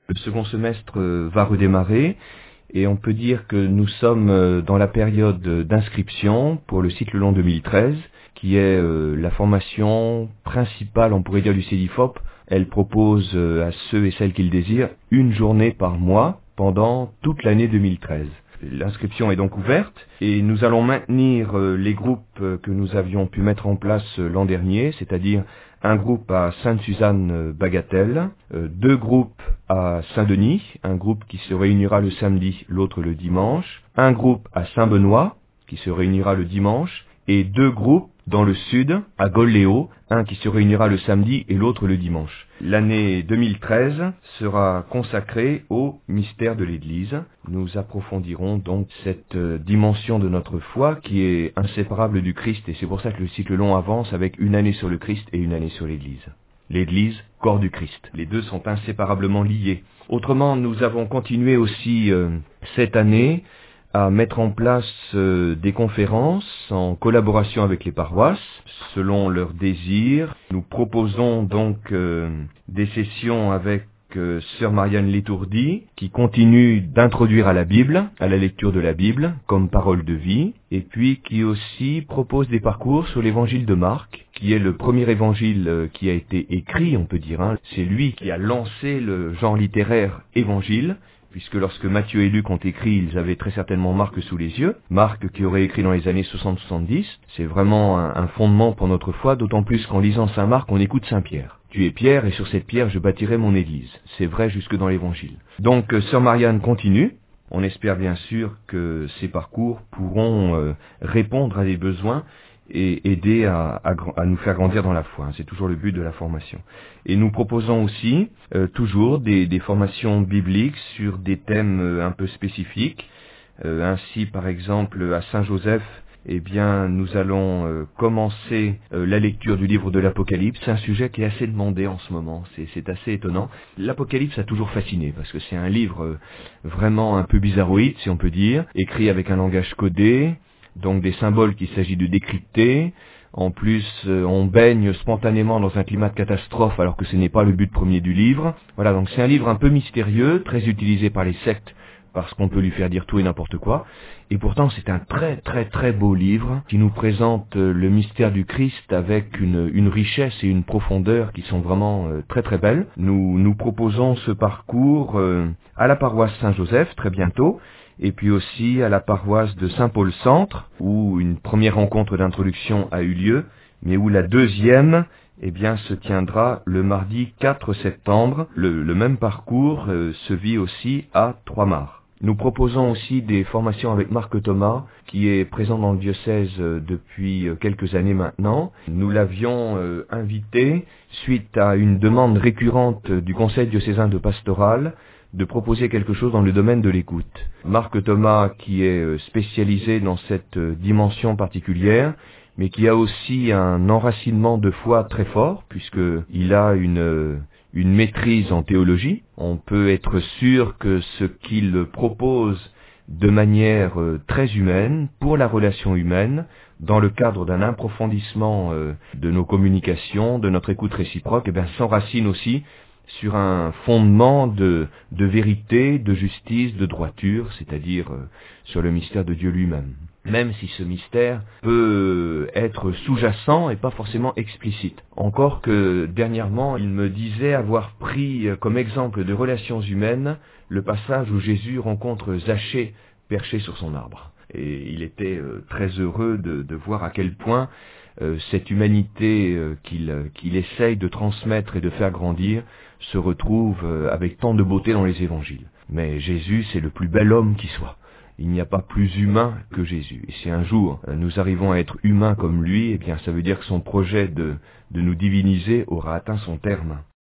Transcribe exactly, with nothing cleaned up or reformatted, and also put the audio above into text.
Le second semestre va redémarrer et on peut dire que nous sommes dans la période d'inscription pour le cycle long deux mille treize, qui est la formation principale, on pourrait dire, du CEDIFOP. Elle propose à ceux et celles qui le désirent une journée par mois pendant toute l'année deux mille treize. L'inscription est donc ouverte et nous allons maintenir les groupes que nous avions pu mettre en place l'an dernier, c'est-à-dire un groupe à Sainte-Suzanne-Bagatelle, deux groupes à Saint-Denis, un groupe qui se réunira le samedi, l'autre le dimanche, un groupe à Saint-Benoît qui se réunira le dimanche et deux groupes dans le sud, à Golléo, un qui se réunira le samedi et l'autre le dimanche. L'année deux mille treize sera consacrée au mystère de l'Église. Nous approfondirons donc cette dimension de notre foi qui est inséparable du Christ, et c'est pour ça que le cycle long avance avec une année sur le Christ et une année sur l'Église. L'Église, corps du Christ. Les deux sont inséparablement liés. Autrement, nous avons continué aussi euh, cette année à mettre en place euh, des conférences en collaboration avec les paroisses, selon leurs désirs. Nous proposons donc euh, des sessions avec euh, Sœur Marianne Létourdi, qui continue d'introduire à la Bible, à la lecture de la Bible, comme parole de vie, et puis qui aussi propose des parcours sur l'évangile de Marc, qui est le premier évangile euh, qui a été écrit, on peut dire. Hein. C'est lui qui a lancé le genre littéraire évangile, puisque lorsque Matthieu et Luc ont écrit, ils avaient très certainement Marc sous les yeux. Marc qui aurait écrit dans les années soixante soixante-dix. C'est vraiment un, un fondement pour notre foi, d'autant plus qu'en lisant Saint Marc, on écoute Saint Pierre. Tu es Pierre, et sur cette pierre je bâtirai mon église. C'est vrai jusque dans l'évangile. Donc, euh, Sœur Marianne continue. On espère bien sûr que ces parcours pourront euh, répondre à des besoins et aider à, à, à nous faire grandir dans la foi. C'est toujours le but de la formation. Et nous proposons aussi euh, toujours des, des formations bibliques sur des thèmes euh, un peu spécifiques. Euh, ainsi, par exemple, à Saint-Joseph, eh bien, nous allons euh, commencer euh, la lecture du livre de l'Apocalypse. C'est un sujet qui est assez demandé en ce moment. C'est, c'est assez étonnant. L'Apocalypse a toujours fasciné parce que c'est un livre euh, vraiment un peu bizarroïde, si on peut dire, écrit avec un langage codé. Donc des symboles qu'il s'agit de décrypter. En plus, euh, on baigne spontanément dans un climat de catastrophe alors que ce n'est pas le but premier du livre. Voilà, donc c'est un livre un peu mystérieux, très utilisé par les sectes parce qu'on peut lui faire dire tout et n'importe quoi. Et pourtant, c'est un très très très beau livre qui nous présente euh, le mystère du Christ avec une, une richesse et une profondeur qui sont vraiment euh, très très belles. Nous nous proposons ce parcours euh, à la paroisse Saint-Joseph très bientôt. Et puis aussi à la paroisse de Saint-Paul-Centre, où une première rencontre d'introduction a eu lieu, mais où la deuxième, eh bien, se tiendra le mardi quatre septembre. Le, le même parcours euh, se vit aussi à Trois-Mars. Nous proposons aussi des formations avec Marc Thomas, qui est présent dans le diocèse euh, depuis euh, quelques années maintenant. Nous l'avions euh, invité suite à une demande récurrente du Conseil diocésain de pastoral, de proposer quelque chose dans le domaine de l'écoute. Marc Thomas, qui est spécialisé dans cette dimension particulière, mais qui a aussi un enracinement de foi très fort, puisqu'il a une, une maîtrise en théologie. On peut être sûr que ce qu'il propose de manière très humaine, pour la relation humaine, dans le cadre d'un approfondissement de nos communications, de notre écoute réciproque, eh bien, s'enracine aussi sur un fondement de, de vérité, de justice, de droiture, c'est-à-dire euh, sur le mystère de Dieu lui-même. Même si ce mystère peut être sous-jacent et pas forcément explicite. Encore que dernièrement, il me disait avoir pris comme exemple de relations humaines le passage où Jésus rencontre Zachée perché sur son arbre. Et il était euh, très heureux de, de voir à quel point euh, cette humanité euh, qu'il, qu'il essaye de transmettre et de faire grandir se retrouve euh, avec tant de beauté dans les évangiles. Mais Jésus, c'est le plus bel homme qui soit. Il n'y a pas plus humain que Jésus. Et si un jour euh, nous arrivons à être humains comme lui, eh bien ça veut dire que son projet de, de nous diviniser aura atteint son terme.